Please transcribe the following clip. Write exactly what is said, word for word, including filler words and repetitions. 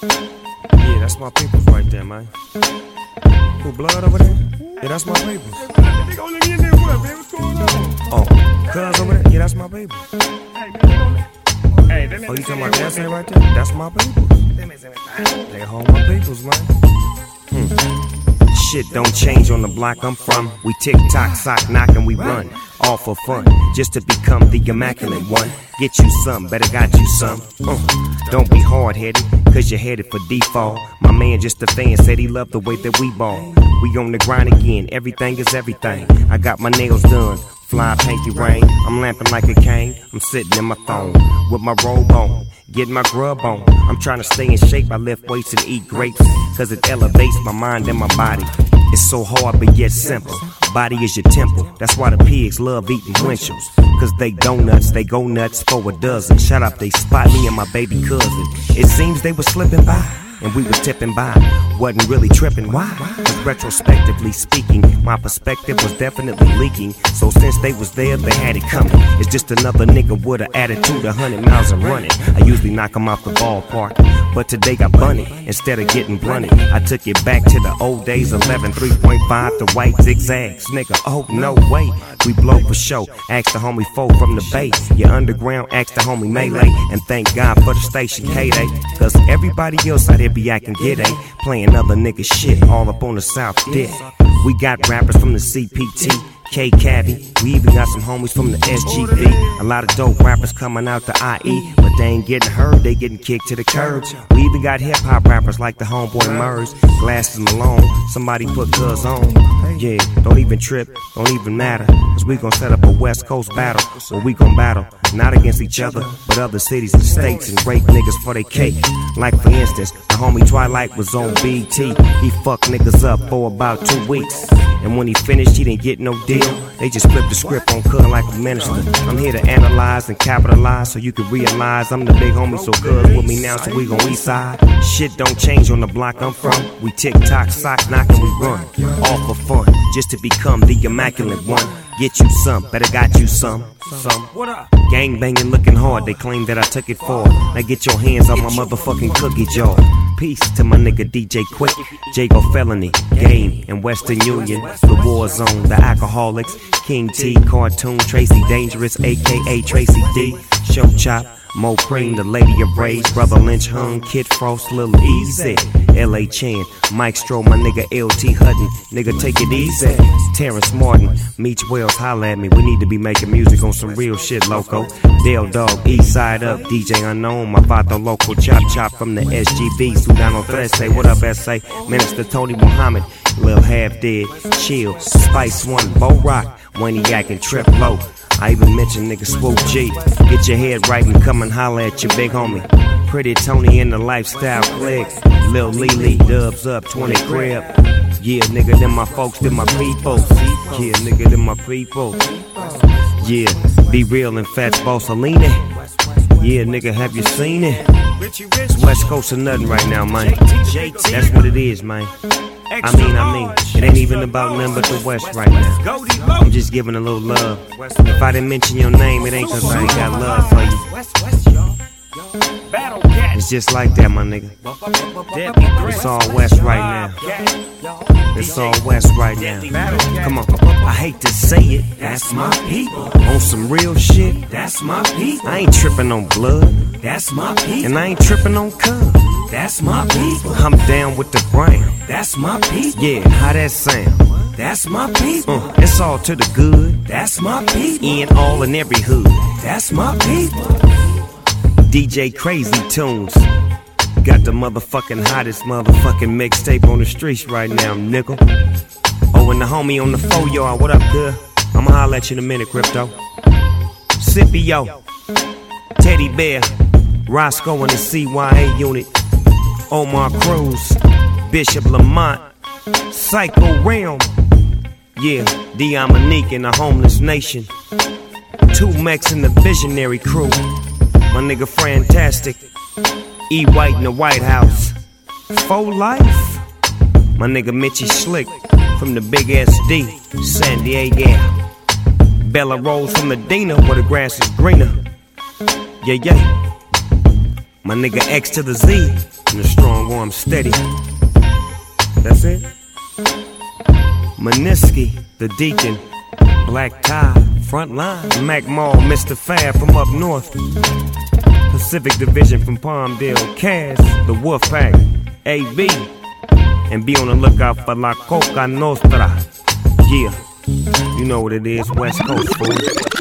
Yeah, that's my peoples right there, man. Who, Blood over there? Yeah, that's my peoples. Oh, Cuz over there? Yeah, that's my peoples. Oh, you talking about that thing right there? That's my peoples. They hold my peoples, man. Hmm. Shit don't change on the block I'm from. We tick-tock, sock knock, and we run. All for fun, just to become the immaculate one. Get you some, better got you some. Uh, don't be hard-headed, cause you're headed for default. My man just a fan, said he loved the way that we ball. We on the grind again, everything is everything. I got my nails done, fly pinky rain. I'm lamping like a cane, I'm sitting in my phone with my robe on, getting my grub on. I'm trying to stay in shape, I lift weights and eat grapes, cause it elevates my mind and my body. It's so hard but yet simple. Body is your temple. That's why the pigs love eating winchels. Cause they donuts, they go nuts for a dozen. Shut up, they spot me and my baby cousin. It seems they was slipping by, and we was tipping by. Wasn't really tripping, why? Cause retrospectively speaking, my perspective was definitely leaking. So since they was there, they had it coming. It's just another nigga with an attitude, a hundred miles and running. I usually knock them off the ballpark, but today got bunny. Instead of getting blunted, I took it back to the old days. Eleven, three point five, the white zigzags. Nigga, oh no way, we blow for show. Ask the homie foe from the bay. Your underground, ask the homie Melee. And thank God for the station K-Day. Cause everybody else out here be acting giddy, playing other nigga shit all up on the South Dick. We got rappers from the C P T, K-Cabby. We even got some homies from the S G V. A lot of dope rappers coming out the I E, but they ain't getting heard, they getting kicked to the curbs. We even got hip-hop rappers like the homeboy Murs. Glasses Malone, somebody put Cuz on. Yeah, don't even trip, don't even matter, cause we gon' set up a West Coast battle, where we gon' battle, not against each other, but other cities and states, and rape niggas for they cake. Like for instance, the homie Twilight was on B T. He fucked niggas up for about two weeks, and when he finished, he didn't get no deal. They just flipped the script on Cuz like a minister. I'm here to analyze and capitalize, so you can realize I'm the big homie, so Cuz with me now, so we gon' east side. Shit don't change on the block I'm from. We tick-tock, sock knock, and we run. All for fun, just to become the immaculate one. Get you some, better got you some. Some. What up? Gang banging looking hard, they claim that I took it for. Now get your hands off my motherfucking cookie jar. Peace to my nigga D J Quick, Jago Felony, Game, and Western Union, the War Zone, the Alcoholics, King T, Cartoon, Tracy Dangerous, aka Tracy D, Show Chop, Mo Cream, the Lady of Rage, Brother Lynch Hung, Kid Frost, Lil Easy, L A Chan, Mike Stroh, my nigga L T Hutton, nigga take it easy, Terrence Martin, Meech Wells, holla at me, we need to be making music on some real shit, loco. Dale Dog, East Side Up, D J Unknown, my father local, Chop Chop from the S G B, Sudano Threat, say what up S A, Minister Tony Muhammad, Lil Half Dead, Chill, Spice One, Bo Rock, when he actin' trip low. I even mentioned nigga Swoop G. Get your head right and come and holla at your big homie. Pretty Tony in the lifestyle click. Lil Lily, Dubs Up, twenty crib. Yeah, nigga, them my folks, them my people. Yeah, nigga, them my people. Yeah, Be Real and Fats Bossalini. Yeah, nigga, have you seen it? It's West Coast or nothing right now, man. That's what it is, man. I mean, I mean, it ain't even about nothing but the West right now. I'm just giving a little love. If I didn't mention your name, it ain't cause I ain't got love for you. It's just like that, my nigga. It's all West right now. It's all West right now. Come on, I hate to say it, that's my people. On some real shit, that's my people. I ain't tripping on blood, that's my people. And I ain't tripping on Cuz, that's my people. I'm down with the brand, that's my people. Yeah, how that sound? That's my people. Uh, it's all to the good, that's my people. In all and every hood, that's my people. D J Crazy Tunes got the motherfucking hottest motherfucking mixtape on the streets right now, nigga. Oh, and the homie on the four yard, what up, good? I'ma holler at you in a minute, Crypto. Scipio, Teddy Bear, Roscoe and the C Y A unit, Omar Cruz, Bishop Lamont, Psycho Realm, yeah, Dion Monique and the Homeless Nation, Two Mex and the Visionary Crew, my nigga Fantastic, E White in the White House, For Life, my nigga Mitchie Slick from the Big S D, San Diego, Bella Rose from Medina where the grass is greener, yeah, yeah. My nigga X to the Z, and the strong arm steady. That's it. Maniski, the deacon, black tie, front line. Mac Mall, Mister Fab from up north. Pacific Division from Palmdale, Cass, the Wolfpack, A B. And be on the lookout for La Coca Nostra. Yeah, you know what it is, West Coast, fool.